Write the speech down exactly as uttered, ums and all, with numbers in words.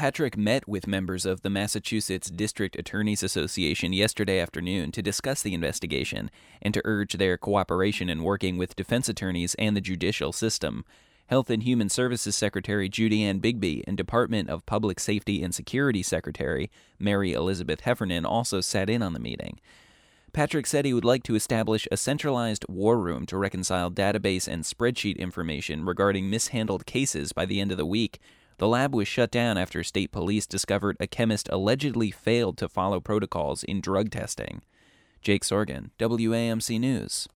Patrick met with members of the Massachusetts District Attorneys Association yesterday afternoon to discuss the investigation and to urge their cooperation in working with defense attorneys and the judicial system. Health and Human Services Secretary Judy Ann Bigby and Department of Public Safety and Security Secretary Mary Elizabeth Heffernan also sat in on the meeting. Patrick said he would like to establish a centralized war room to reconcile database and spreadsheet information regarding mishandled cases by the end of the week. The lab was shut down after state police discovered a chemist allegedly failed to follow protocols in drug testing. Jake Sorgan, W A M C News.